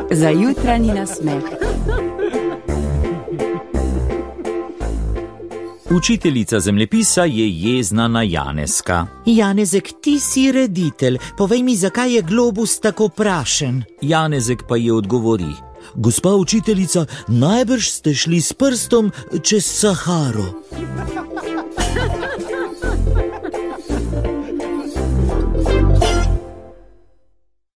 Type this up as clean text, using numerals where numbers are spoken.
za jutranji nasmeh. Učiteljica zemljepisa je jezna na Janezka. Janezek, ti si reditelj. Povej mi, zakaj je globus tako prašen? Janezek pa je odgovori: Gospa učiteljica, najbrž ste šli s prstom čez Saharo.